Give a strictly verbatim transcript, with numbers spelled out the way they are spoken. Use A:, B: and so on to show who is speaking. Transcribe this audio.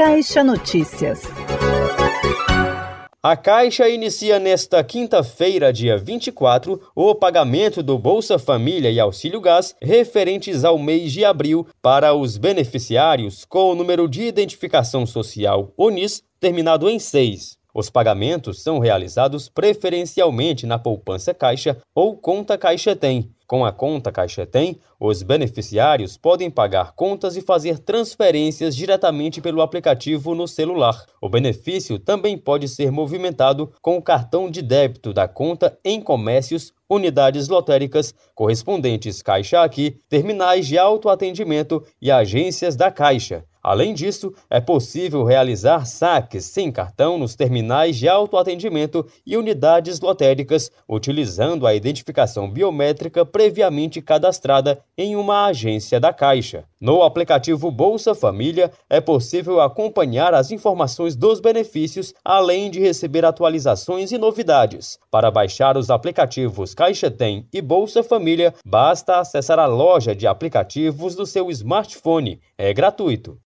A: Caixa Notícias.
B: A Caixa inicia nesta quinta-feira, dia vinte e quatro, o pagamento do Bolsa Família e Auxílio Gás referentes ao mês de abril para os beneficiários com o número de identificação social O N I S terminado em seis. Os pagamentos são realizados preferencialmente na poupança Caixa ou conta Caixa Tem. Com a conta Caixa Tem, os beneficiários podem pagar contas e fazer transferências diretamente pelo aplicativo no celular. O benefício também pode ser movimentado com o cartão de débito da conta em comércios, unidades lotéricas, correspondentes Caixa Aqui, terminais de autoatendimento e agências da Caixa. Além disso, é possível realizar saques sem cartão nos terminais de autoatendimento e unidades lotéricas, utilizando a identificação biométrica previamente cadastrada em uma agência da Caixa. No aplicativo Bolsa Família, é possível acompanhar as informações dos benefícios, além de receber atualizações e novidades. Para baixar os aplicativos Caixa Tem e Bolsa Família, basta acessar a loja de aplicativos do seu smartphone. É gratuito.